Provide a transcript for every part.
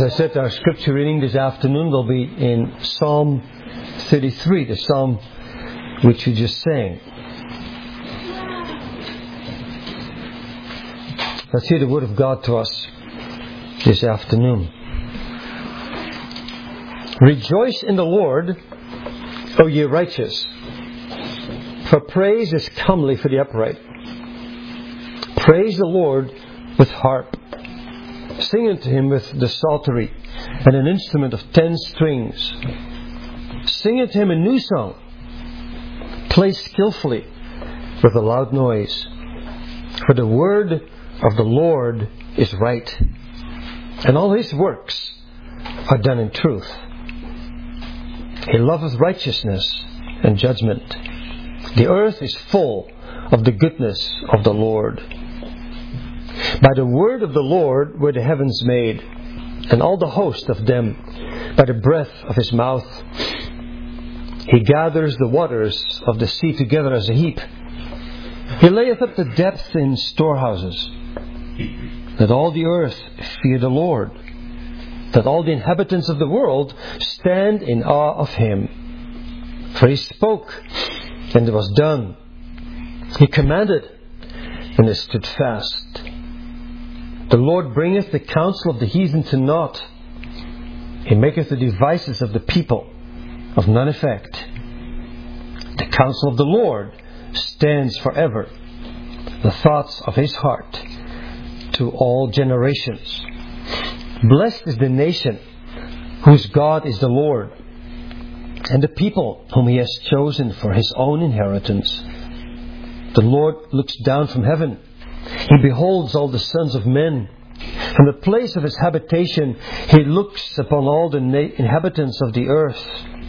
As I said, our scripture reading this afternoon will be in Psalm 33, the psalm which we just sang. Let's hear the word of God to us this afternoon. Rejoice in the Lord, O ye righteous, for praise is comely for the upright. Praise the Lord with harp. Sing unto him with the psaltery and an instrument of 10 strings. Sing unto him a new song. Play skillfully with a loud noise. For the word of the Lord is right, and all his works are done in truth. He loveth righteousness and judgment. The earth is full of the goodness of the Lord. By the word of the Lord were the heavens made, and all the host of them by the breath of his mouth. He gathers the waters of the sea together as a heap. He layeth up the depth in storehouses. Let all the earth fear the Lord. Let all the inhabitants of the world stand in awe of him. For he spoke, and it was done. He commanded, and it stood fast. The Lord bringeth the counsel of the heathen to naught. He maketh the devices of the people of none effect. The counsel of the Lord stands forever, the thoughts of his heart to all generations. Blessed is the nation whose God is the Lord, and the people whom he has chosen for his own inheritance. The Lord looks down from heaven. He beholds all the sons of men. From the place of his habitation, he looks upon all the inhabitants of the earth.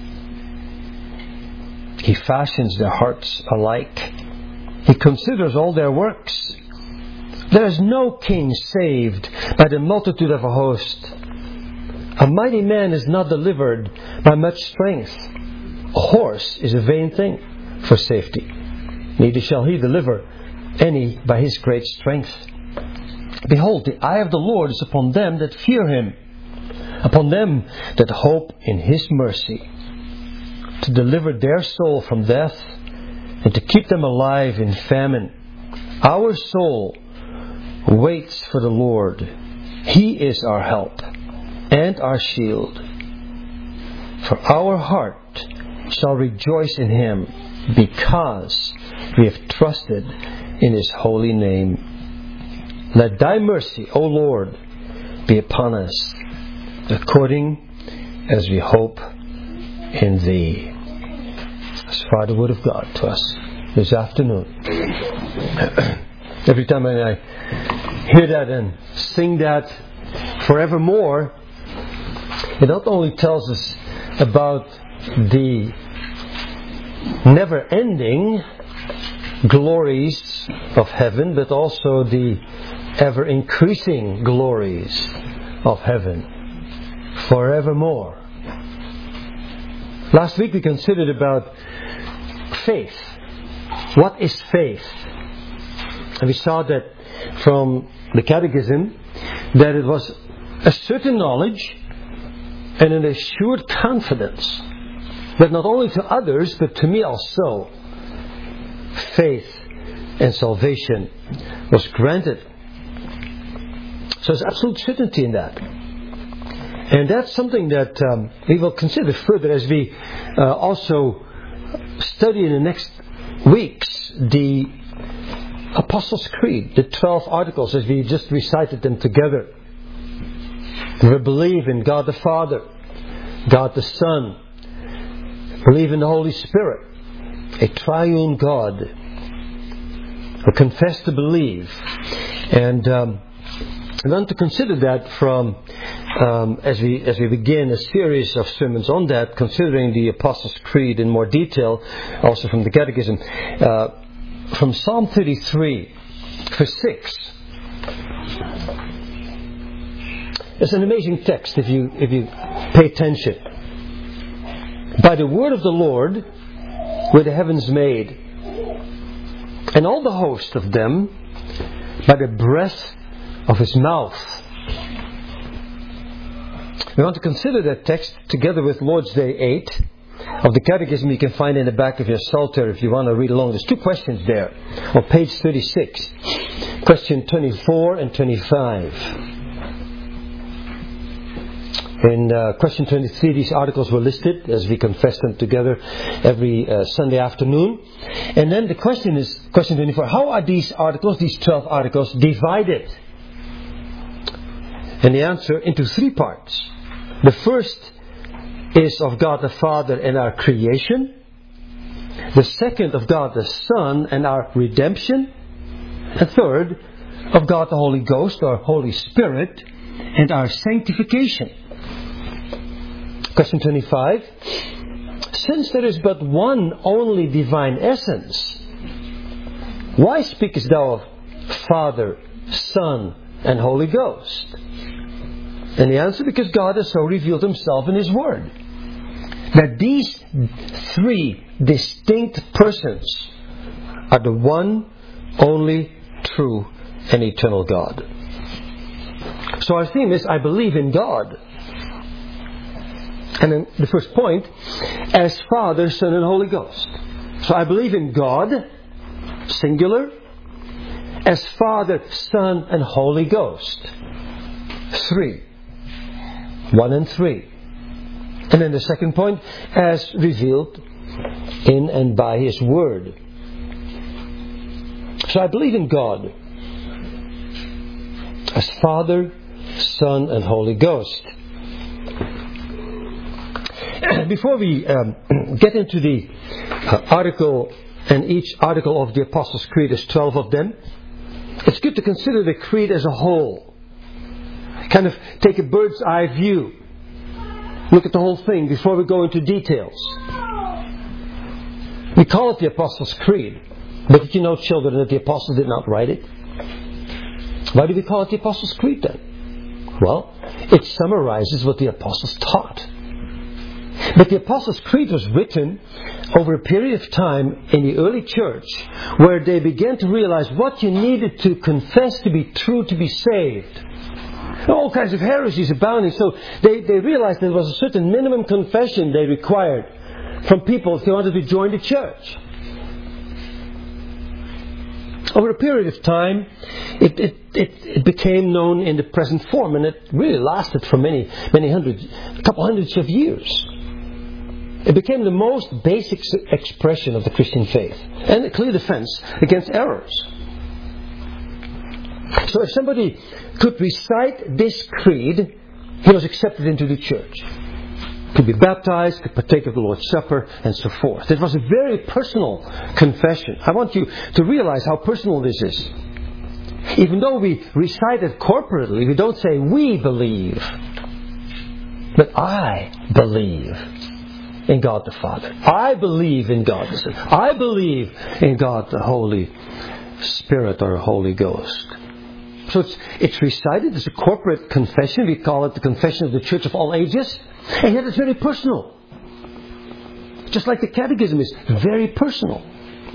He fashions their hearts alike. He considers all their works. There is no king saved by the multitude of a host. A mighty man is not delivered by much strength. A horse is a vain thing for safety. Neither shall he deliver any by his great strength. Behold, the eye of the Lord is upon them that fear him, upon them that hope in his mercy, to deliver their soul from death, and to keep them alive in famine. Our soul waits for the Lord. He is our help and our shield. For our heart shall rejoice in him, because we have trusted in his holy name. Let thy mercy, O Lord, be upon us, according as we hope in thee. As far the word of God to us this afternoon. Every time I hear that and sing that forevermore, it not only tells us about the never-ending glories of heaven, but also the ever-increasing glories of heaven forevermore. Last week we considered about faith. What is faith? And we saw that from the Catechism that it was a certain knowledge and an assured confidence that not only to others but to me also, faith and salvation was granted. So there's absolute certainty in that. And that's something that we will consider further as we also study in the next weeks the Apostles' Creed, the 12 articles as we just recited them together. We believe in God the Father, God the Son, believe in the Holy Spirit, a triune God. We confess to believe. And I want to consider that from as we begin a series of sermons on that, considering the Apostles' Creed in more detail, also from the Catechism, from Psalm 33, verse 6. It's an amazing text if you pay attention. By the word of the Lord were the heavens made, and all the host of them by the breath of his mouth. We want to consider that text together with Lord's Day 8 of the Catechism you can find in the back of your Psalter if you want to read along. There's 2 questions there on page 36. Question 24 and 25. In question 23, these articles were listed as we confess them together every Sunday afternoon. And then the question is, question 24, how are these articles, these 12 articles, divided? And the answer, into 3 parts. The first is of God the Father and our creation. The second of God the Son and our redemption. And third, of God the Holy Ghost or Holy Spirit and our sanctification. Question 25. Since there is but one only divine essence, why speakest thou of Father, Son, and Holy Ghost? And the answer, because God has so revealed Himself in His Word, that these 3 distinct persons are the one, only, true, and eternal God. So our theme is, I believe in God. And then the first point, as Father, Son, and Holy Ghost. So I believe in God, singular, as Father, Son, and Holy Ghost. 3. 1 and 3. And then the second point, as revealed in and by His Word. So I believe in God as Father, Son, and Holy Ghost. Before we get into the article and each article of the Apostles' Creed, there's 12 of them, it's good to consider the creed as a whole. Kind of take a bird's eye view. Look at the whole thing before we go into details. We call it the Apostles' Creed. But did you know, children, that the Apostles did not write it? Why do we call it the Apostles' Creed then? Well, it summarizes what the Apostles taught. But the Apostles' Creed was written over a period of time in the early church where they began to realize what you needed to confess to be true to be saved. All kinds of heresies abounding. So they realized there was a certain minimum confession they required from people if they wanted to join the church. Over a period of time, it became known in the present form, and it really lasted for a couple hundreds of years. It became the most basic expression of the Christian faith and a clear defense against errors. So if somebody could recite this creed, he was accepted into the church. Could be baptized, could partake of the Lord's Supper, and so forth. It was a very personal confession. I want you to realize how personal this is. Even though we recite it corporately, we don't say we believe, but I believe in God the Father. I believe in God the Son. I believe in God the Holy Spirit or Holy Ghost. So it's recited as a corporate confession. We call it the confession of the Church of all ages. And yet it's very personal. Just like the Catechism is very personal.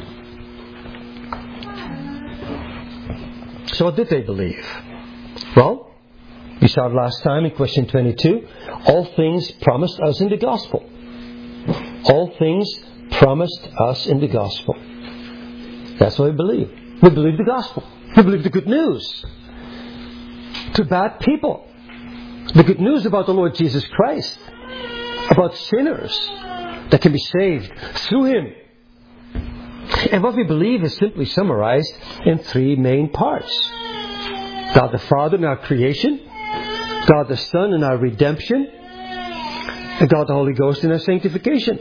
So what did they believe? Well, we saw last time in question 22, all things promised us in the Gospel. All things promised us in the Gospel. That's what we believe. We believe the Gospel. We believe the good news to bad people. The good news about the Lord Jesus Christ. About sinners that can be saved through Him. And what we believe is simply summarized in 3 main parts. God the Father in our creation. God the Son in our redemption. And God the Holy Ghost in our sanctification.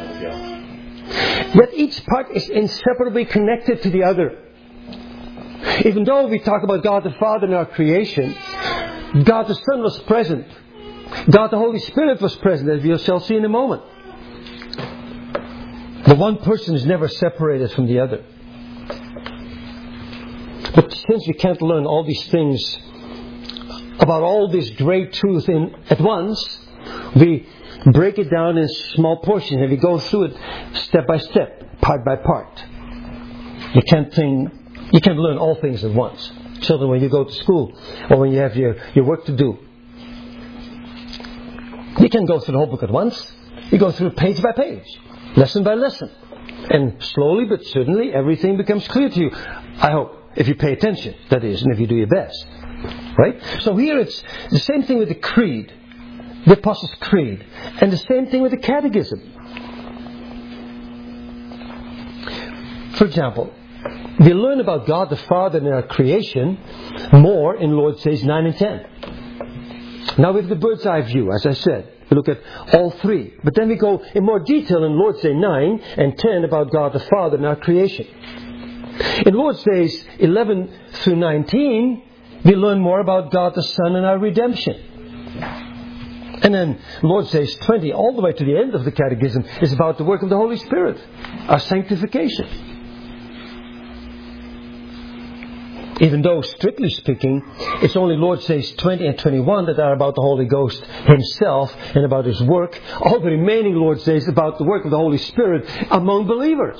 Yet each part is inseparably connected to the other. Even though we talk about God the Father in our creation, God the Son was present. God the Holy Spirit was present, as we shall see in a moment. The one person is never separated from the other. But since we can't learn all these things about all this great truth at once, we break it down in small portions and we go through it step by step, part by part. You can't learn all things at once. Children, when you go to school or when you have your work to do, You can go through the whole book at once. You go through page by page, lesson by lesson. And slowly but certainly everything becomes clear to you. I hope, if you pay attention, that is, and if you do your best. Right? So here it's the same thing with the Creed, the Apostles' Creed, and the same thing with the Catechism. For example, we learn about God the Father and our creation more in Lord's Days 9 and 10. Now we have the bird's eye view, as I said. We look at all three. But then we go in more detail in Lord's Day 9 and 10 about God the Father and our creation. In Lord's Days 11 through 19, we learn more about God the Son and our redemption. And then Lord's Days 20 all the way to the end of the Catechism is about the work of the Holy Spirit, our sanctification. Even though, strictly speaking, it's only Lord's Days 20 and 21 that are about the Holy Ghost Himself and about His work. All the remaining Lord's Days about the work of the Holy Spirit among believers.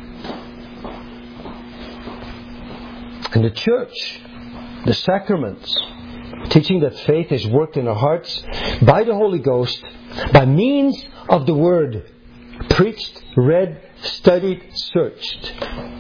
And the church, the sacraments, teaching that faith is worked in our hearts by the Holy Ghost, by means of the Word, preached, read, studied, searched.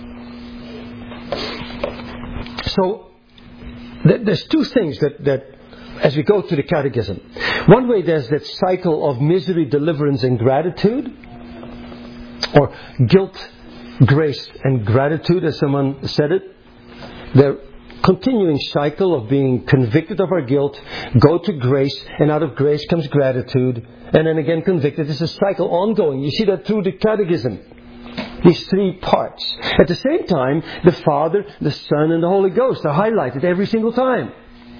So, there's two things that as we go through the Catechism. One way there's that cycle of misery, deliverance and gratitude. Or guilt, grace and gratitude, as someone said it. The continuing cycle of being convicted of our guilt, go to grace, and out of grace comes gratitude, and then again convicted. It's a cycle ongoing. You see that through the Catechism. These three parts. At the same time, the Father, the Son, and the Holy Ghost are highlighted every single time.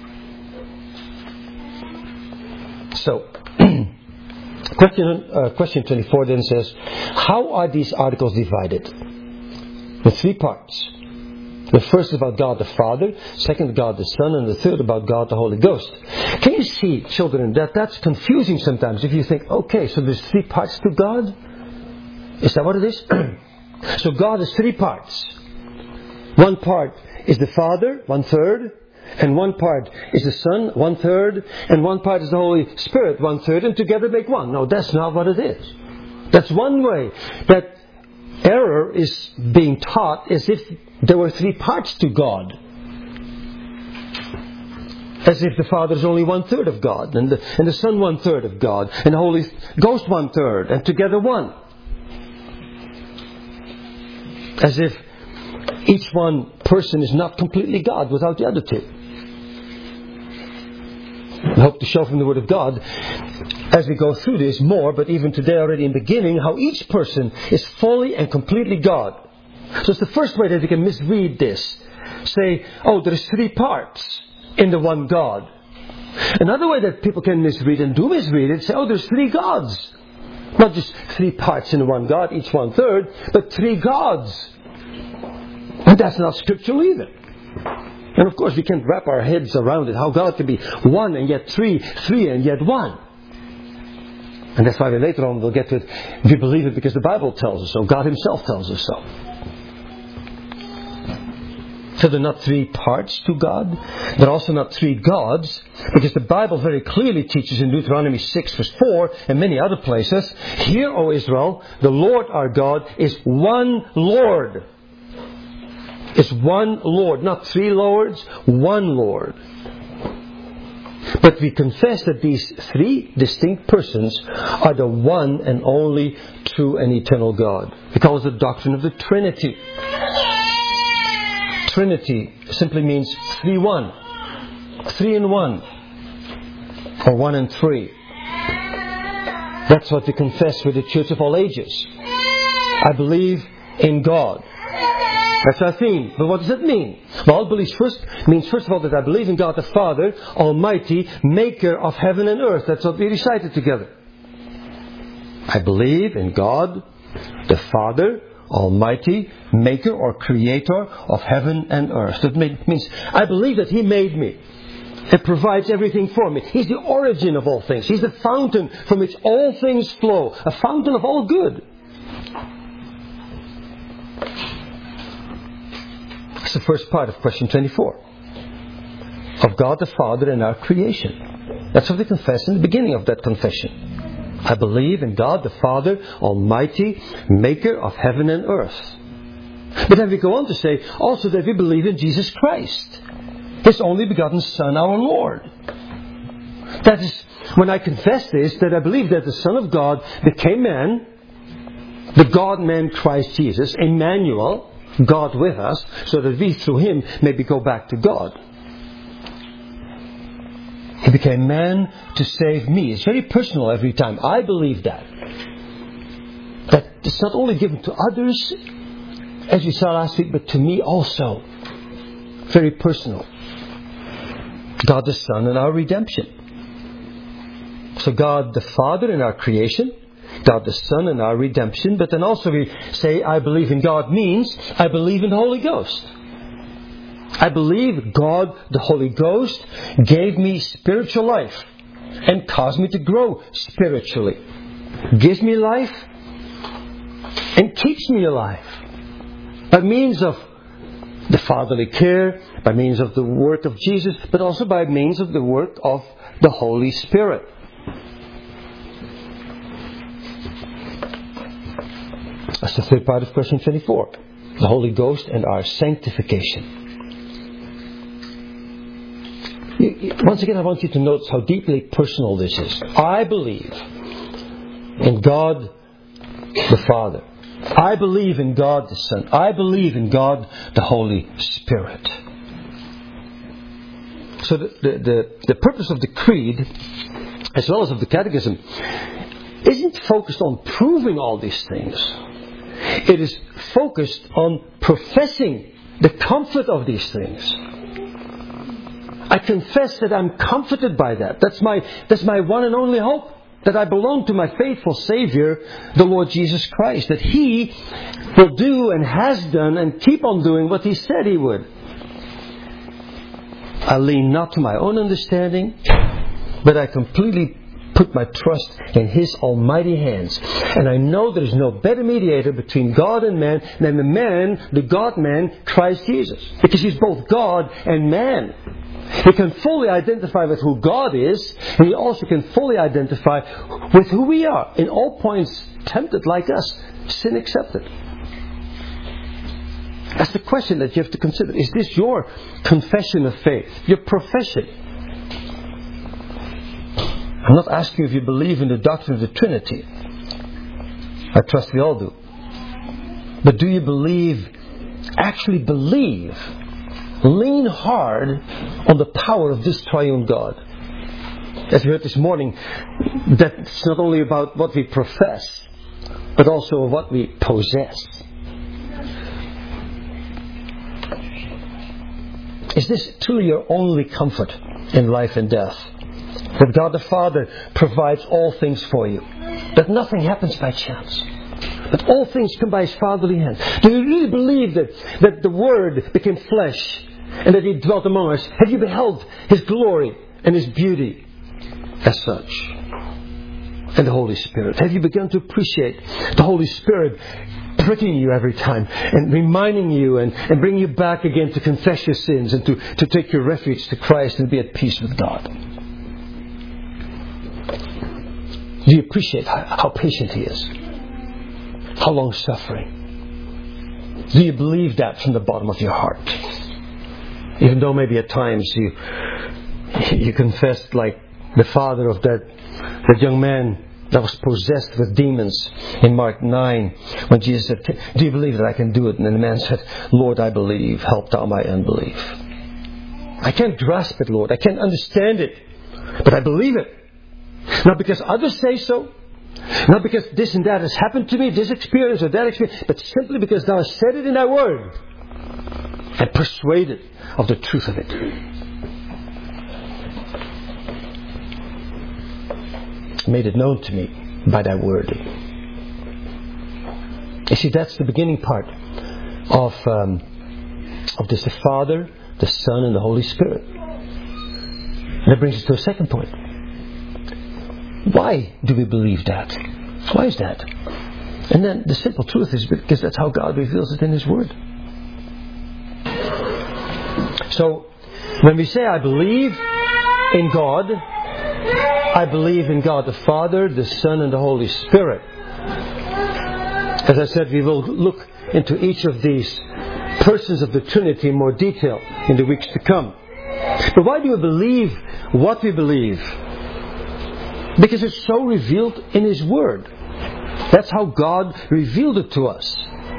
So, question 24 then says, how are these articles divided? The three parts. The first is about God the Father, second God the Son, and the third about God the Holy Ghost. Can you see, children, that that's confusing sometimes if you think, okay, so there's three parts to God? Is that what it is? So God has three parts. One part is the Father, 1/3, and one part is the Son, 1/3, and one part is the Holy Spirit, 1/3, and together make one. No, that's not what it is. That's one way that error is being taught, as if there were three parts to God. As if the Father is only 1/3 of God, and the Son 1/3 of God, and the Holy Ghost 1/3, and together one. As if each one person is not completely God without the other two. I hope to show from the Word of God, as we go through this more, but even today already in the beginning, how each person is fully and completely God. So it's the first way that we can misread this. Say, oh, there's three parts in the one God. Another way that people can misread and do misread it, say, oh, there's three gods. Not just three parts in one God, each 1/3, but three gods. And that's not scriptural either. And of course we can't wrap our heads around it, how God can be one and yet three, three and yet one. And that's why later on we'll get to it. We believe it because the Bible tells us so, God Himself tells us so. So there are not three parts to God. There are also not three gods. Because the Bible very clearly teaches in Deuteronomy 6 verse 4 and many other places, hear, O Israel, the Lord our God is one Lord. It's one Lord. Not three Lords, one Lord. But we confess that these three distinct persons are the one and only true and eternal God. We call it the doctrine of the Trinity. Trinity simply means 3-1. 3 in 1. Or 1 and 3. That's what we confess with the Church of all ages. I believe in God. That's our theme. But what does it mean? Well, it means first of all that I believe in God the Father, Almighty, Maker of heaven and earth. That's what we recited together. I believe in God the Father, Almighty, Maker or Creator of heaven and earth. That means I believe that He made me. It provides everything for me. He's the origin of all things. He's the fountain from which all things flow. A fountain of all good. That's the first part of question 24. Of God the Father and our creation. That's what we confess in the beginning of that confession. I believe in God the Father, Almighty, Maker of heaven and earth. But then we go on to say also that we believe in Jesus Christ, His only begotten Son, our Lord. That is, when I confess this, that I believe that the Son of God became man, the God-man Christ Jesus, Emmanuel, God with us, so that we through Him maybe go back to God. He became man to save me. It's very personal every time. I believe that. That it's not only given to others, as we saw last week, but to me also. Very personal. God the Son and our redemption. So God the Father in our creation, God the Son in our redemption, but then also we say I believe in God means I believe in the Holy Ghost. I believe God the Holy Ghost gave me spiritual life and caused me to grow spiritually. Gives me life and keeps me alive. By means of the fatherly care, by means of the work of Jesus, but also by means of the work of the Holy Spirit. That's the third part of question 24. The Holy Ghost and our sanctification. Once again, I want you to notice how deeply personal this is. I believe in God the Father. I believe in God the Son. I believe in God the Holy Spirit. So the purpose of the Creed, as well as of the Catechism, isn't focused on proving all these things. It is focused on professing the comfort of these things. I confess that I'm comforted by that. That's my one and only hope. That I belong to my faithful Savior, the Lord Jesus Christ. That He will do and has done and keep on doing what He said He would. I lean not to my own understanding, but I completely put my trust in His almighty hands. And I know there is no better mediator between God and man than the God-man, Christ Jesus. Because He's both God and man. He can fully identify with who God is, and He also can fully identify with who we are. In all points tempted like us, sin accepted. That's the question that you have to consider. Is this your confession of faith? Your profession? I'm not asking if you believe in the doctrine of the Trinity. I trust we all do. But do you actually believe, lean hard on the power of this triune God? As we heard this morning, that's not only about what we profess, but also what we possess. Is this truly your only comfort in life and death? That God the Father provides all things for you. That nothing happens by chance. That all things come by His fatherly hand. Do you really believe that the Word became flesh and that He dwelt among us? Have you beheld His glory and His beauty as such? And the Holy Spirit. Have you begun to appreciate the Holy Spirit pricking you every time and reminding you and bringing you back again to confess your sins and to take your refuge to Christ and be at peace with God? Do you appreciate how patient He is? How long-suffering? Do you believe that from the bottom of your heart? Even though maybe at times you confessed like the father of that young man that was possessed with demons in Mark 9, when Jesus said, "Do you believe that I can do it?" And the man said, "Lord, I believe. Help thou my unbelief." I can't grasp it, Lord. I can't understand it. But I believe it. Not because others say so. Not because this and that has happened to me, this experience or that experience, but simply because Thou hast said it in Thy Word. And persuaded of the truth of it. Made it known to me by Thy Word. You see, that's the beginning part of this, the Father, the Son, and the Holy Spirit. And that brings us to a second point. Why do we believe that? Why is that? And then the simple truth is because that's how God reveals it in His Word. So, when we say I believe in God, I believe in God the Father, the Son, and the Holy Spirit. As I said, we will look into each of these persons of the Trinity in more detail in the weeks to come. But why do we believe what we believe? Because it's so revealed in His Word. That's how God revealed it to us.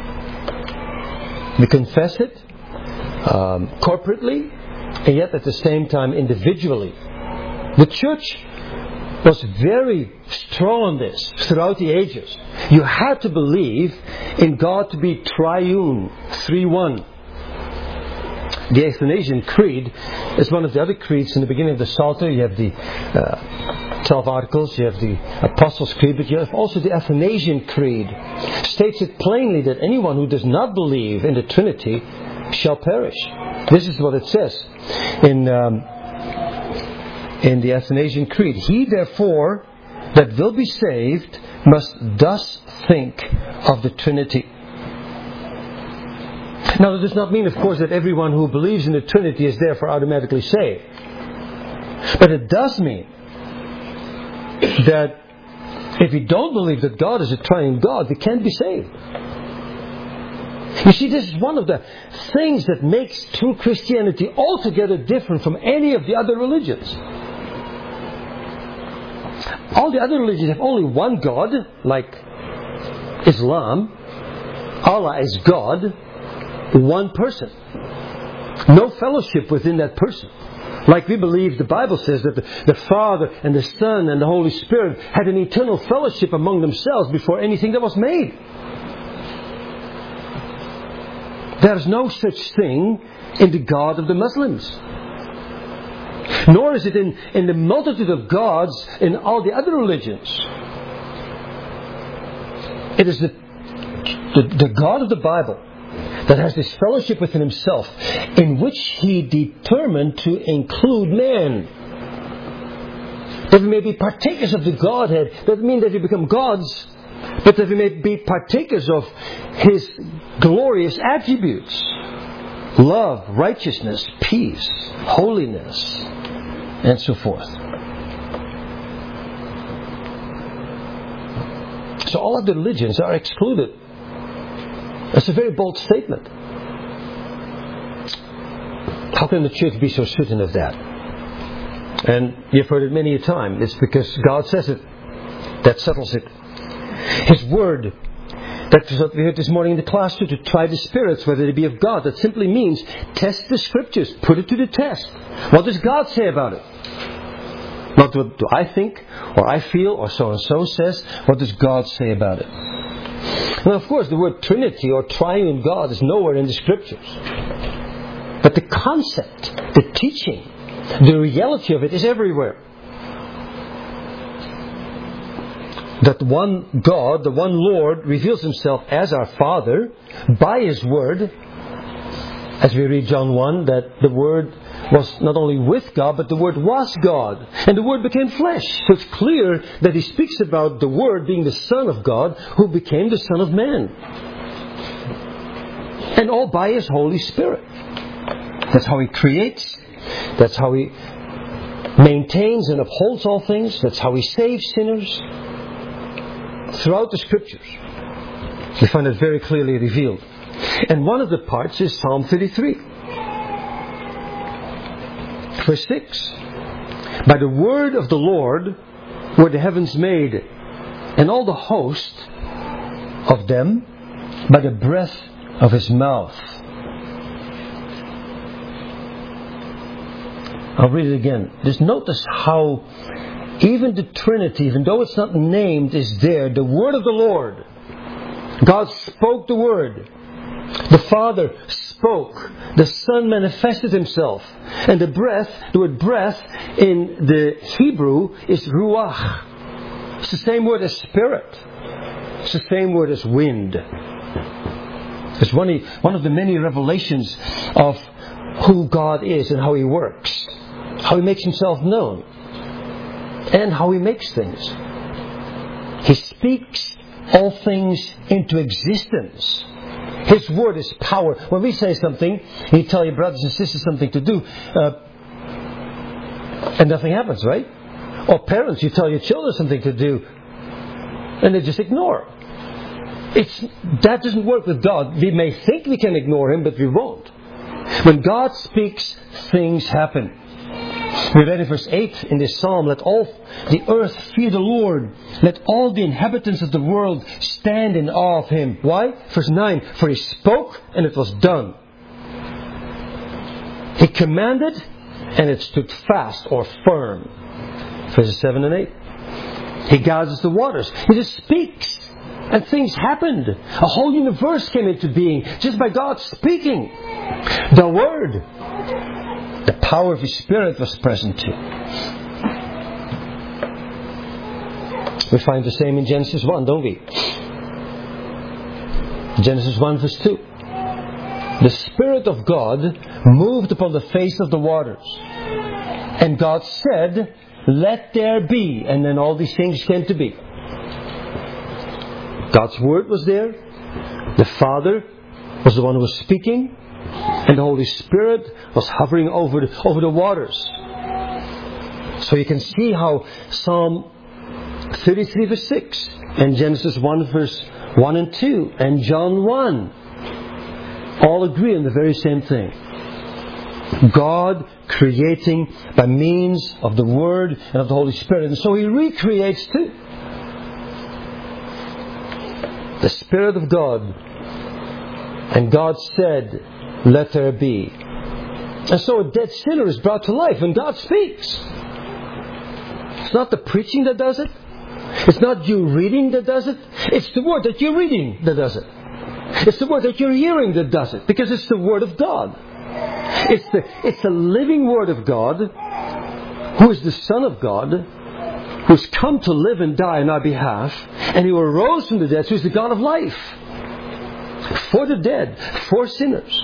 We confess it corporately, and yet at the same time individually. The church was very strong on this throughout the ages. You had to believe in God to be triune, 3-1. The Athanasian Creed is one of the other creeds. In the beginning of the Psalter, you have the 12 Articles, you have the Apostles' Creed, but you have also the Athanasian Creed. States it plainly that anyone who does not believe in the Trinity shall perish. This is what it says in the Athanasian Creed. He therefore that will be saved must thus think of the Trinity. Now, that does not mean, of course, that everyone who believes in the Trinity is therefore automatically saved. But it does mean that if we don't believe that God is a triune God, we can't be saved. You see, this is one of the things that makes true Christianity altogether different from any of the other religions. All the other religions have only one God, like Islam. Allah is God, one person. No fellowship within that person. Like we believe, the Bible says that the Father and the Son and the Holy Spirit had an eternal fellowship among themselves before anything that was made. There is no such thing in the God of the Muslims. Nor is it in the multitude of gods in all the other religions. It is the God of the Bible that has this fellowship within Himself, in which He determined to include man. That we may be partakers of the Godhead. That doesn't mean that we become gods, but that we may be partakers of His glorious attributes: love, righteousness, peace, holiness, and so forth. So all other religions are excluded. That's a very bold statement. How can the church be so certain of that? And you've heard it many a time. It's because God says it. That settles it. His Word. That's what we heard this morning in the class too, to try the spirits, whether they be of God. That simply means test the Scriptures. Put it to the test. What does God say about it? Not what do I think, or I feel, or so and so says. What does God say about it? Now, of course, the word Trinity or Triune God is nowhere in the Scriptures. But the concept, the teaching, the reality of it is everywhere. That one God, the one Lord, reveals Himself as our Father by His Word. As we read John 1, that the Word was not only with God, but the Word was God. And the Word became flesh. So it's clear that He speaks about the Word being the Son of God, who became the Son of Man. And all by His Holy Spirit. That's how He creates. That's how He maintains and upholds all things. That's how He saves sinners. Throughout the Scriptures, we find it very clearly revealed. And one of the parts is Psalm 33. Verse 6. By the word of the Lord were the heavens made, and all the host of them by the breath of His mouth. I'll read it again. Just notice how even the Trinity, even though it's not named, is there. The word of the Lord. God spoke the word. The Father spoke. The Son manifested Himself. And the word breath in the Hebrew is ruach. It's the same word as spirit. It's the same word as wind. It's one of the many revelations of who God is and how He works. How He makes Himself known. And how He makes things. He speaks all things into existence. His word is power. When we say something, you tell your brothers and sisters something to do, and nothing happens, right? Or parents, you tell your children something to do, and they just ignore. That doesn't work with God. We may think we can ignore Him, but we won't. When God speaks, things happen. We read in verse 8 in this psalm, let all the earth fear the Lord. Let all the inhabitants of the world stand in awe of Him. Why? Verse 9, for He spoke and it was done. He commanded and it stood fast or firm. Verses 7 and 8. He gathers the waters. He just speaks. And things happened. A whole universe came into being just by God speaking. The Word. The power of His Spirit was present too. We find the same in Genesis 1, don't we? Genesis 1 verse 2. The Spirit of God moved upon the face of the waters. And God said, let there be. And then all these things came to be. God's Word was there. The Father was the one who was speaking. And the Holy Spirit was hovering over the waters. So you can see how Psalm 33 verse 6 and Genesis 1 verse 1 and 2 and John 1 all agree on the very same thing. God creating by means of the Word and of the Holy Spirit. And so He recreates too. The Spirit of God. And God said, let there be. And so a dead sinner is brought to life when God speaks. It's not the preaching that does it. It's not you reading that does it. It's the Word that you're reading that does it. It's the Word that you're hearing that does it. Because it's the Word of God. It's the living Word of God, who is the Son of God, who's come to live and die on our behalf, and who arose from the dead, who is the God of life. For the dead, for sinners.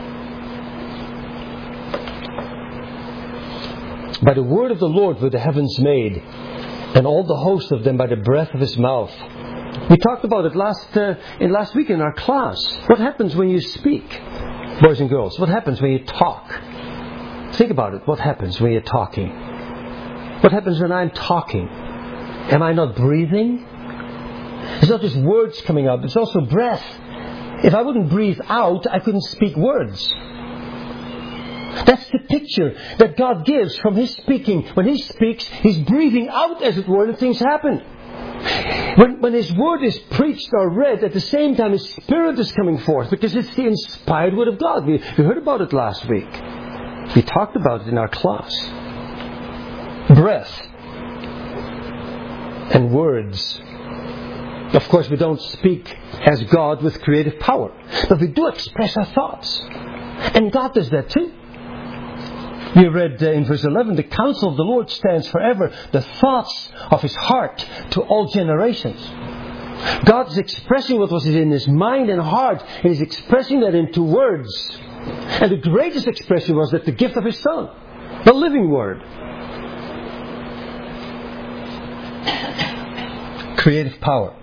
By the word of the Lord were the heavens made, and all the host of them by the breath of His mouth. We talked about it last week in our class. What happens when you speak, boys and girls? What happens when you talk? Think about it. What happens when you're talking? What happens when I'm talking? Am I not breathing? It's not just words coming out, it's also breath. If I wouldn't breathe out, I couldn't speak words. That's the picture that God gives from His speaking. When He speaks, He's breathing out, as it were, and things happen. When His Word is preached or read, at the same time His Spirit is coming forth, because it's the inspired Word of God. We heard about it last week. We talked about it in our class. Breath and words. Of course, we don't speak as God with creative power, but we do express our thoughts. And God does that too. We read in verse 11, the counsel of the Lord stands forever, the thoughts of His heart to all generations. God is expressing what was in His mind and heart, and He's expressing that into words. And the greatest expression was that the gift of His Son, the living Word. Creative power.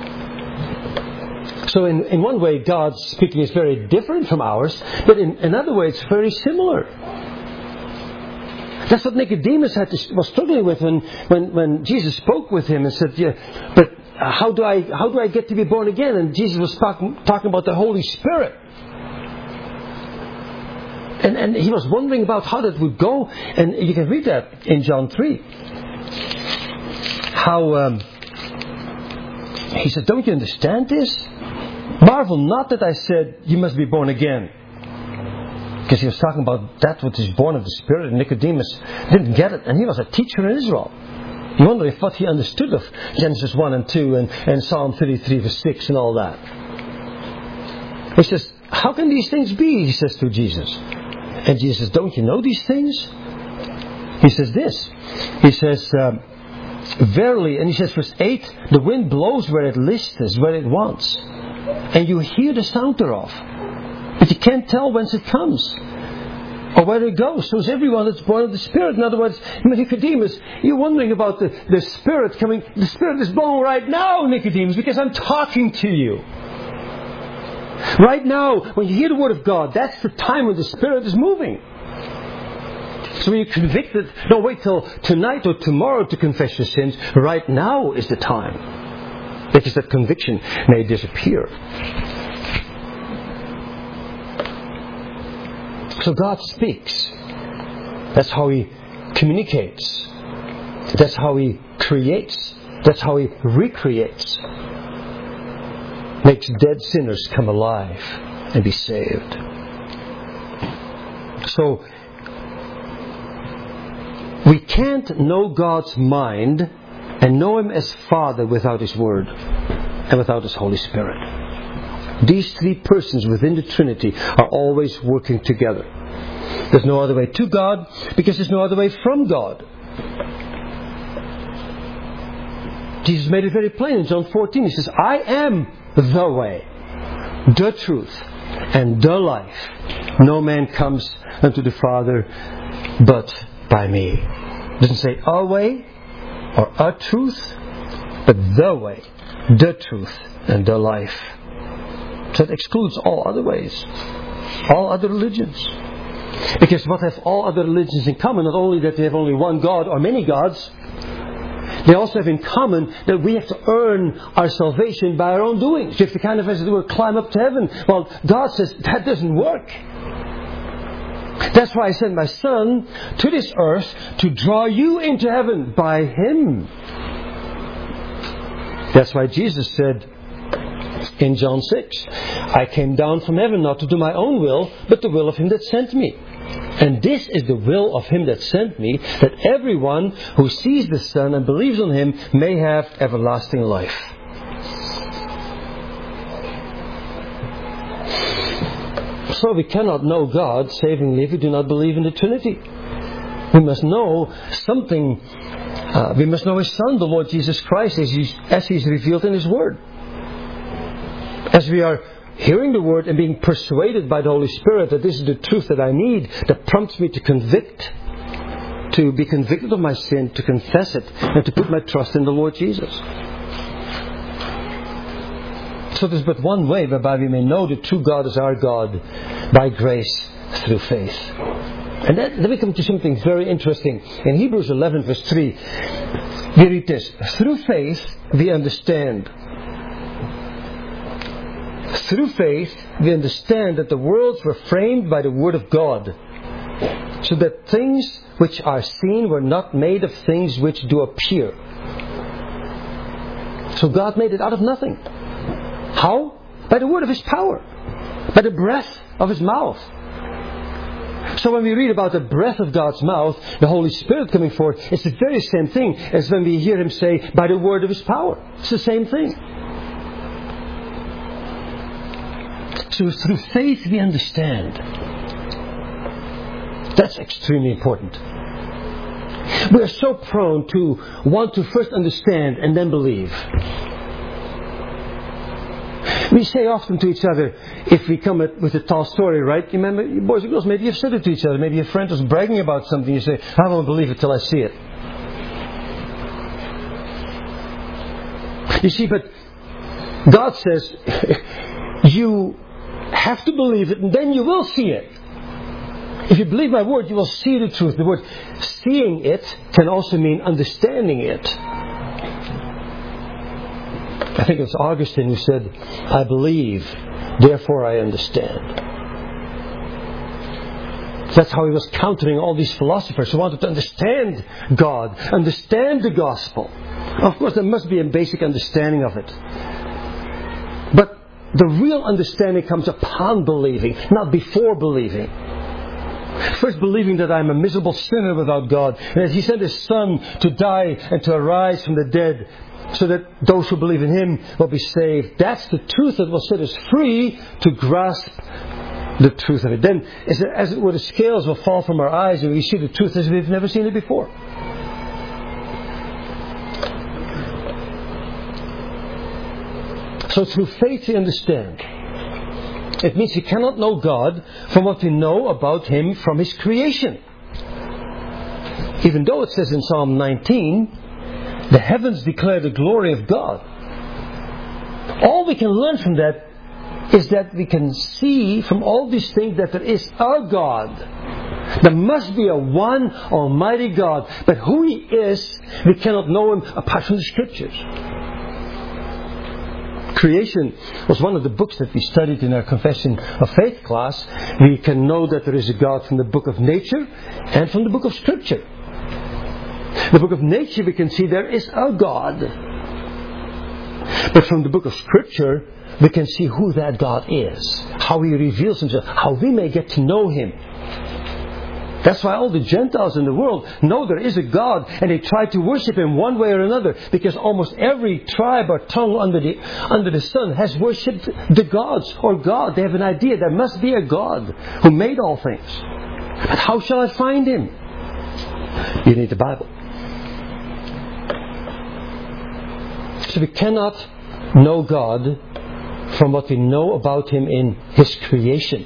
So in one way, God's speaking is very different from ours, but in another way, it's very similar. That's what Nicodemus was struggling with when Jesus spoke with him and said, "Yeah, but how do I get to be born again?" And Jesus was talking about the Holy Spirit, and he was wondering about how that would go. And you can read that in John 3. How he said, "Don't you understand this? Marvel not that I said you must be born again." Because he was talking about that which is born of the Spirit, and Nicodemus didn't get it, and he was a teacher in Israel. You wonder if what he understood of Genesis 1 and 2 and Psalm 33 verse 6 and all that. He says, "How can these things be?" he says to Jesus. And Jesus says, "Don't you know these things?" He says this. He says, "Verily," and he says verse 8, "the wind blows where it lists, where it wants. And you hear the sound thereof. But you can't tell whence it comes or where it goes. So is everyone that's born of the Spirit." In other words, Nicodemus, you're wondering about the Spirit coming. The Spirit is blowing right now, Nicodemus, because I'm talking to you. Right now, when you hear the Word of God, that's the time when the Spirit is moving. So when you're convicted, don't wait till tonight or tomorrow to confess your sins. Right now is the time. Because that conviction may disappear. So God speaks. That's how He communicates. That's how He creates. That's how He recreates. Makes dead sinners come alive and be saved. So, we can't know God's mind and know Him as Father without His Word and without His Holy Spirit. These three persons within the Trinity are always working together. There's no other way to God because there's no other way from God. Jesus made it very plain in John 14. He says, I am the way, the truth, and the life. No man comes unto the Father but by me. It doesn't say a way or a truth, but the way, the truth, and the life. So it excludes all other ways, all other religions. Because what have all other religions in common? Not only that they have only one God or many gods, they also have in common that we have to earn our salvation by our own doings. You have to kind of, as it were, climb up to heaven. Well, God says that doesn't work. That's why I sent my Son to this earth to draw you into heaven by Him. That's why Jesus said in John 6, I came down from heaven not to do my own will, but the will of Him that sent me. And this is the will of Him that sent me, that everyone who sees the Son and believes on Him may have everlasting life. So we cannot know God savingly if we do not believe in the Trinity. We must know something. We must know His Son, the Lord Jesus Christ, as He's revealed in His Word. As we are hearing the Word and being persuaded by the Holy Spirit that this is the truth that I need, that prompts me to be convicted of my sin, to confess it, and to put my trust in the Lord Jesus. So there's but one way whereby we may know the true God is our God, by grace through faith. And then we come to something very interesting. In Hebrews 11 verse 3, we read this: through faith we understand. Through faith we understand that the worlds were framed by the Word of God, so that things which are seen were not made of things which do appear. So God made it out of nothing. How? By the word of His power. By the breath of His mouth. So when we read about the breath of God's mouth, the Holy Spirit coming forth, it's the very same thing as when we hear Him say, by the word of His power. It's the same thing. So through faith we understand. That's extremely important. We are so prone to want to first understand and then believe. We say often to each other, if we come with a tall story, right? You remember, you boys and girls, maybe you've said it to each other. Maybe your friend was bragging about something. You say, I won't believe it till I see it. You see, but God says, you have to believe it and then you will see it. If you believe my word, you will see the truth. The word seeing it can also mean understanding it. I think it's Augustine who said, I believe, therefore I understand. That's how he was countering all these philosophers who wanted to understand God, understand the gospel. Of course, there must be a basic understanding of it. But the real understanding comes upon believing, not before believing. First believing that I'm a miserable sinner without God, and that He sent His Son to die and to arise from the dead, so that those who believe in Him will be saved. That's the truth that will set us free to grasp the truth of it. Then, as it were, the scales will fall from our eyes and we see the truth as we've never seen it before. So through faith we understand. It means we cannot know God from what we know about Him from His creation. Even though it says in Psalm 19, the heavens declare the glory of God. All we can learn from that is that we can see from all these things that there is a God. There must be a one Almighty God. But who He is, we cannot know Him apart from the Scriptures. Creation was one of the books that we studied in our Confession of Faith class. We can know that there is a God from the book of nature and from the book of Scripture. The book of nature, we can see there is a God. But from the book of Scripture, we can see who that God is, how He reveals Himself, how we may get to know Him. That's why all the Gentiles in the world know there is a God, and they try to worship Him one way or another, because almost every tribe or tongue under the sun has worshipped the gods or God. They have an idea there must be a God who made all things. But how shall I find Him? You need the Bible. So we cannot know God from what we know about Him in His creation.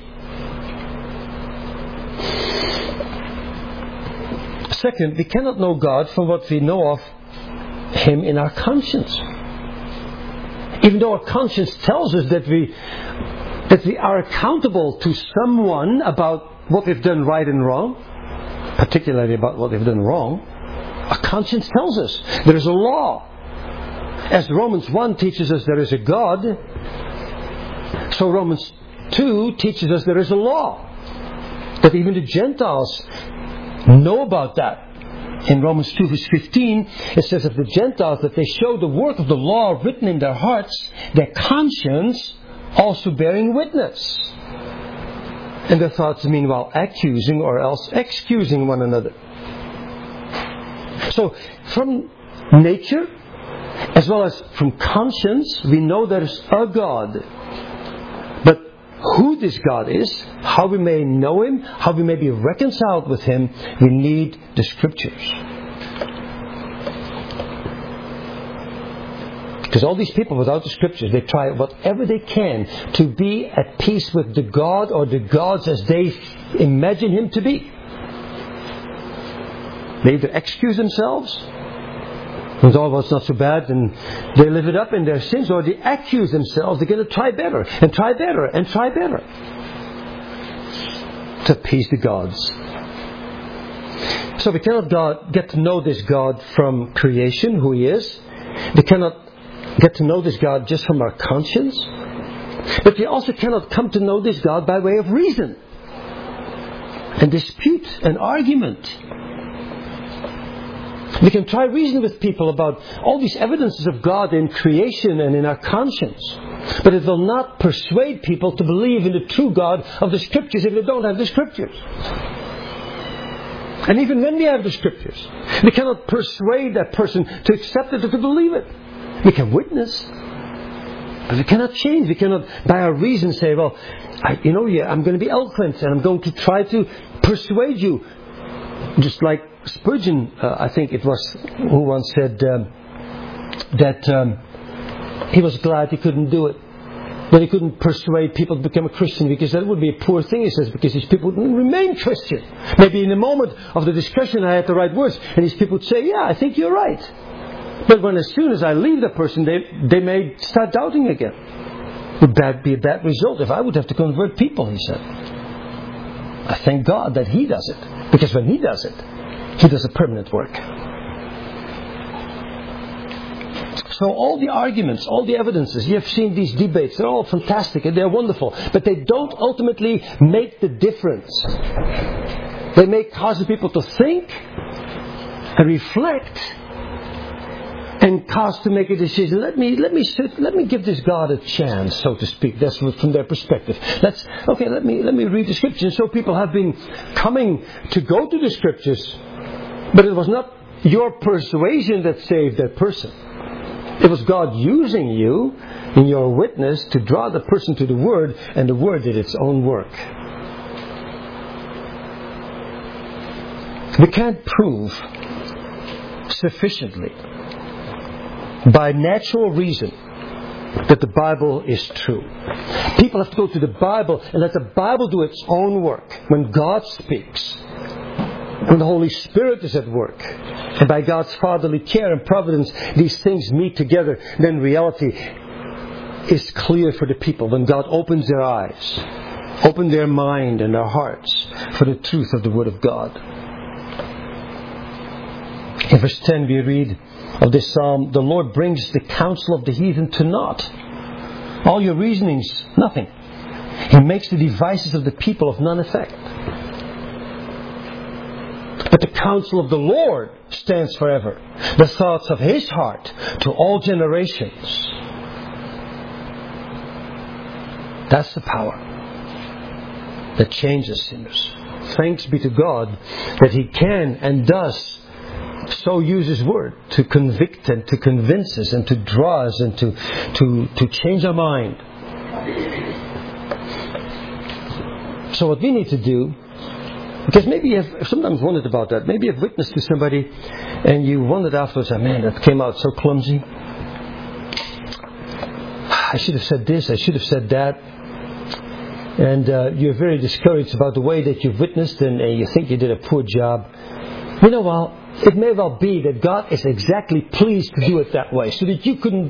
Second, we cannot know God from what we know of Him in our conscience. Even though our conscience tells us that we are accountable to someone about what we've done right and wrong, particularly about what we've done wrong, our conscience tells us there is a law. As Romans 1 teaches us there is a God, so Romans 2 teaches us there is a law. That even the Gentiles know about that. In Romans 2 verse 15, it says of the Gentiles that they show the work of the law written in their hearts, their conscience also bearing witness. And their thoughts meanwhile accusing or else excusing one another. So from nature, as well as from conscience, we know there is a God. But who this God is, how we may know Him, how we may be reconciled with Him, we need the Scriptures. Because all these people without the Scriptures, they try whatever they can to be at peace with the God or the gods as they imagine Him to be. They either excuse themselves, and well, it's not so bad, and they live it up in their sins, or they accuse themselves. They're going to try better, and try better, and try better to appease the gods. So we cannot get to know this God from creation, who He is. We cannot get to know this God just from our conscience. But we also cannot come to know this God by way of reason and dispute and argument. We can try reason with people about all these evidences of God in creation and in our conscience. But it will not persuade people to believe in the true God of the Scriptures if they don't have the Scriptures. And even when we have the Scriptures, we cannot persuade that person to accept it or to believe it. We can witness, but we cannot change. We cannot, by our reason, say, well, I'm going to be eloquent and I'm going to try to persuade you. Just like Spurgeon, I think it was, who once said that he was glad he couldn't do it. That he couldn't persuade people to become a Christian, because that would be a poor thing, he says, because these people wouldn't remain Christian. Maybe in a moment of the discussion I had the right words, and these people would say, yeah, I think you're right. But as soon as I leave the person, they may start doubting again. Would that be a bad result if I would have to convert people, he said. I thank God that He does it. Because when He does it, He does a permanent work. So all the arguments, all the evidences, you have seen these debates, they're all fantastic and they're wonderful. But they don't ultimately make the difference. They may cause the people to think and reflect and cause to make a decision. Let me give this God a chance, so to speak. That's from their perspective. Let me read the Scriptures. So people have been coming to go to the Scriptures, but it was not your persuasion that saved that person. It was God using you in your witness to draw the person to the Word, and the Word did its own work. We can't prove sufficiently by natural reason that the Bible is true. People have to go to the Bible and let the Bible do its own work. When God speaks, when the Holy Spirit is at work, and by God's fatherly care and providence these things meet together, then reality is clear for the people when God opens their eyes. Open their mind and their hearts for the truth of the Word of God. In verse 10 we read of this psalm, the Lord brings the counsel of the heathen to naught. All your reasonings, nothing. He makes the devices of the people of none effect. But the counsel of the Lord stands forever. The thoughts of His heart to all generations. That's the power that changes sinners. Thanks be to God that He can and does so use His Word to convict and to convince us and to draw us and to change our mind. So what we need to do, because maybe you've sometimes wondered about that, maybe you've witnessed to somebody and you wondered afterwards, man, that came out so clumsy. I should have said this, I should have said that. And you're very discouraged about the way that you've witnessed and you think you did a poor job. You know, well, it may well be that God is exactly pleased to do it that way, so that you couldn't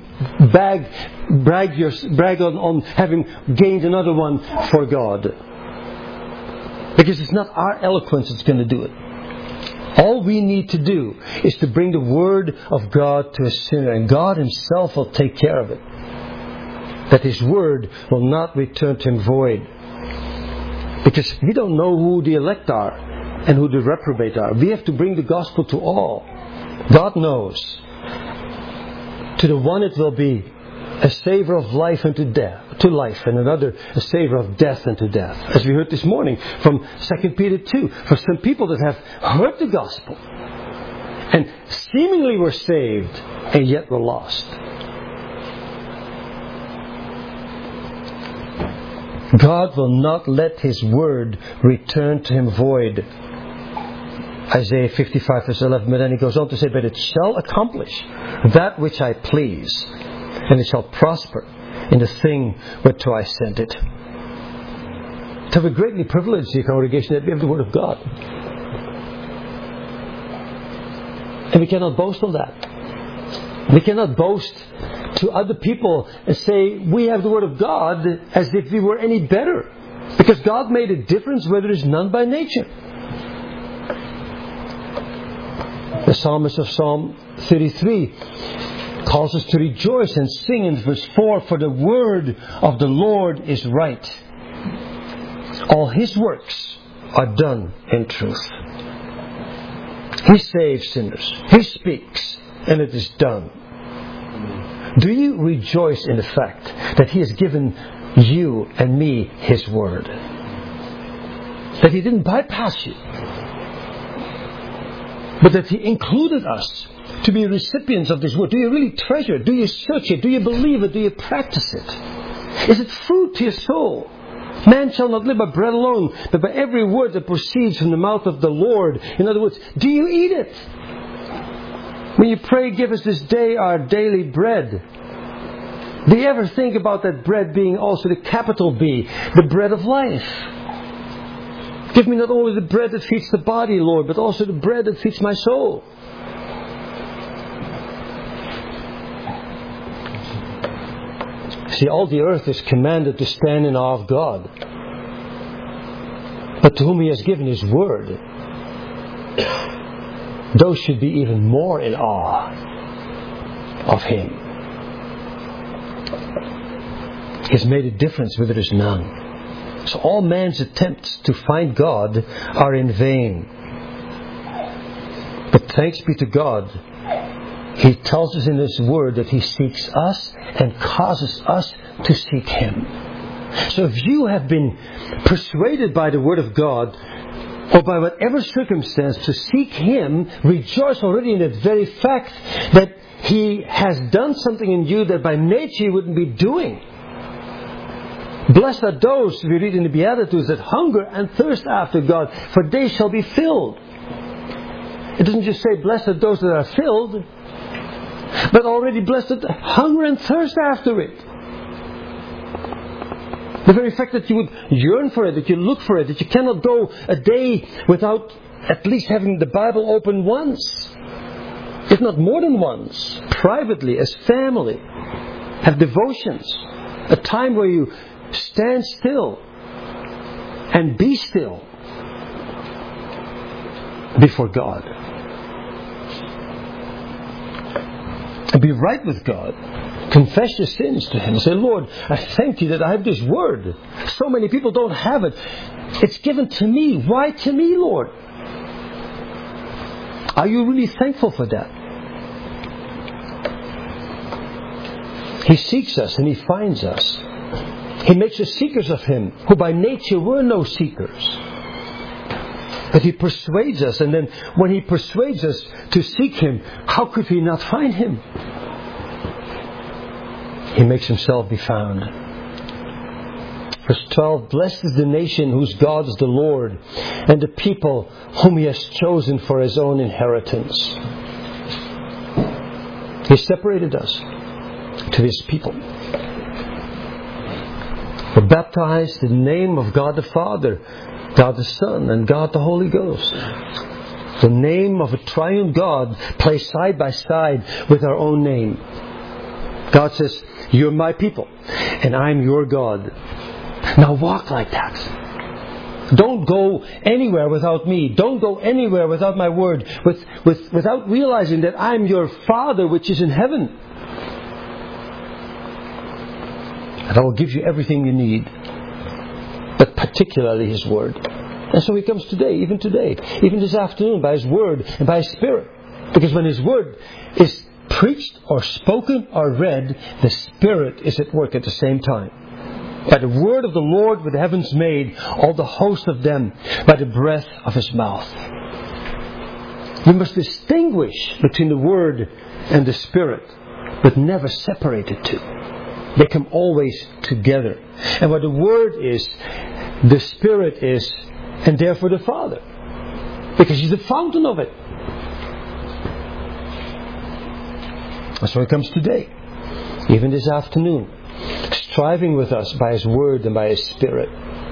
brag on having gained another one for God. Because it's not our eloquence that's going to do it. All we need to do is to bring the Word of God to a sinner, and God Himself will take care of it. That His Word will not return to Him void. Because we don't know who the elect are and who the reprobate are. We have to bring the gospel to all. God knows. To the one it will be a savour of life unto death, to life, and another a savour of death unto death. As we heard this morning from 2 Peter 2. For some people that have heard the gospel and seemingly were saved and yet were lost. God will not let His Word return to Him void. Isaiah 55 verse 11. But then He goes on to say, but it shall accomplish that which I please, and it shall prosper in the thing whereto I sent it. So we're greatly privileged, the congregation, that we have the Word of God. And we cannot boast on that. We cannot boast to other people and say we have the Word of God as if we were any better. Because God made a difference where there is none by nature. The psalmist of Psalm 33 calls us to rejoice and sing in verse 4, for the word of the Lord is right. All His works are done in truth. He saves sinners. He speaks, and it is done. Do you rejoice in the fact that He has given you and me His Word? That He didn't bypass you, but that He included us to be recipients of this Word. Do you really treasure it? Do you search it? Do you believe it? Do you practice it? Is it food to your soul? Man shall not live by bread alone, but by every word that proceeds from the mouth of the Lord. In other words, do you eat it? When you pray, give us this day our daily bread. Do you ever think about that bread being also the capital B, the bread of life? Give me not only the bread that feeds the body, Lord, but also the bread that feeds my soul. See, all the earth is commanded to stand in awe of God. But to whom He has given His Word, those should be even more in awe of Him. He has made a difference where there is none. So all man's attempts to find God are in vain. But thanks be to God, He tells us in His Word that He seeks us and causes us to seek Him. So if you have been persuaded by the Word of God, or by whatever circumstance, to seek Him, rejoice already in that very fact that He has done something in you that by nature you wouldn't be doing. Blessed are those, we read in the Beatitudes, that hunger and thirst after God, for they shall be filled. It doesn't just say blessed are those that are filled, but already blessed that hunger and thirst after it. The very fact that you would yearn for it, that you look for it, that you cannot go a day without at least having the Bible open once, if not more than once, privately, as family, have devotions, a time where you stand still and be still before God. And be right with God. Confess your sins to Him. Say, Lord, I thank You that I have this Word. So many people don't have it. It's given to me. Why to me, Lord? Are you really thankful for that? He seeks us and He finds us. He makes us seekers of Him, who by nature were no seekers. But He persuades us, and then when He persuades us to seek Him, how could we not find Him? He makes Himself be found. Verse 12, blessed is the nation whose God is the Lord, and the people whom He has chosen for His own inheritance. He separated us to His people. We're baptized in the name of God the Father, God the Son, and God the Holy Ghost. The name of a triune God placed side by side with our own name. God says, you're my people, and I'm your God. Now walk like that. Don't go anywhere without me. Don't go anywhere without my word. Without realizing that I'm your Father which is in heaven. And I will give you everything you need. But particularly His word. And so He comes today, even this afternoon, by His word and by His Spirit. Because when His word is preached or spoken or read, the Spirit is at work at the same time. By the word of the Lord were the heavens made, all the host of them by the breath of His mouth. We must distinguish between the Word and the Spirit, but never separate the two. They come always together. And where the Word is, the Spirit is, and therefore the Father. Because He's the fountain of it. And so He comes today, even this afternoon, striving with us by His Word and by His Spirit.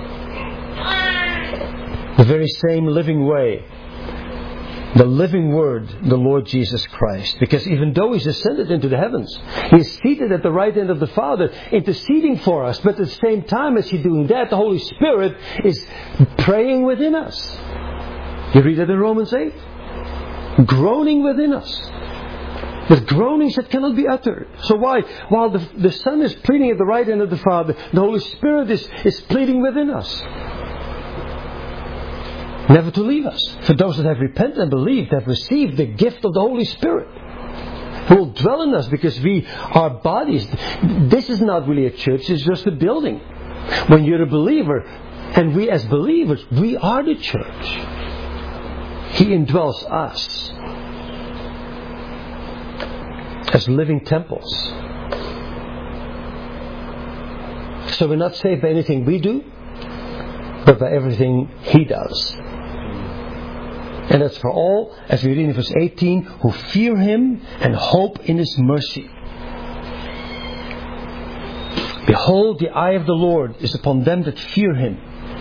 The very same living way. The living Word, the Lord Jesus Christ. Because even though He's ascended into the heavens, He is seated at the right hand of the Father, interceding for us. But at the same time as He's doing that, the Holy Spirit is praying within us. You read that in Romans 8. Groaning within us. With groanings that cannot be uttered. So why? While the Son is pleading at the right hand of the Father, the Holy Spirit is pleading within us. Never to leave us. For those that have repented and believed, have received the gift of the Holy Spirit, who will dwell in us because we are bodies. This is not really a church, it's just a building. When you're a believer, and we as believers, we are the church. He indwells us as living temples. So we're not saved by anything we do, but by everything He does. And that's for all, as we read in verse 18, who fear Him and hope in His mercy. Behold, the eye of the Lord is upon them that fear Him.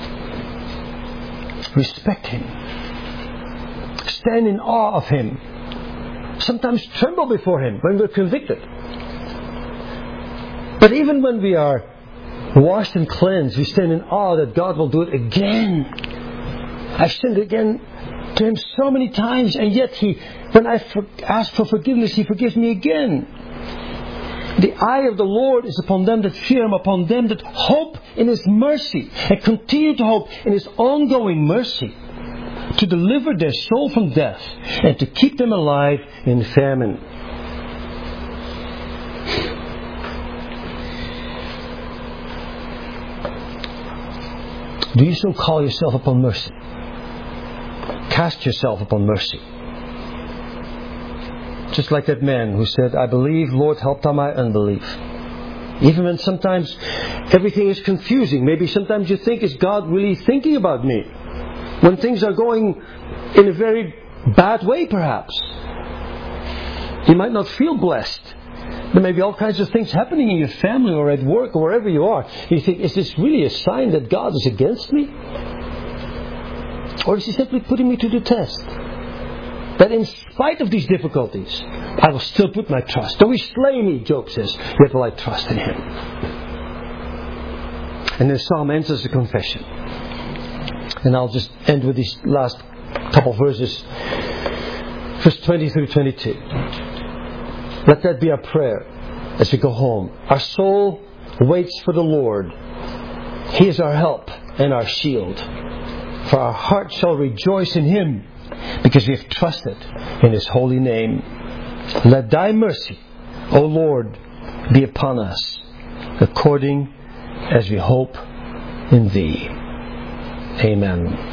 Respect Him. Stand in awe of Him. Sometimes tremble before Him when we're convicted. But even when we are washed and cleansed, we stand in awe that God will do it again. I've sinned again to Him so many times, and yet when I ask for forgiveness, He forgives me again. The eye of the Lord is upon them that fear Him, upon them that hope in His mercy, and continue to hope in His ongoing mercy, to deliver their soul from death and to keep them alive in famine. Do you still call yourself upon mercy? Cast yourself upon mercy. Just like that man who said, I believe, Lord, help thou my unbelief. Even when sometimes everything is confusing. Maybe sometimes you think, is God really thinking about me? When things are going in a very bad way, perhaps. You might not feel blessed. There may be all kinds of things happening in your family or at work or wherever you are. You think, is this really a sign that God is against me? Or is He simply putting me to the test? That in spite of these difficulties, I will still put my trust. Though He slay me, Job says, yet will I trust in Him. And the psalm ends as a confession. And I'll just end with these last couple verses. Verse 20 through 22. Let that be our prayer as we go home. Our soul waits for the Lord. He is our help and our shield. For our heart shall rejoice in Him, because we have trusted in His holy name. Let Thy mercy, O Lord, be upon us, according as we hope in Thee. Amen.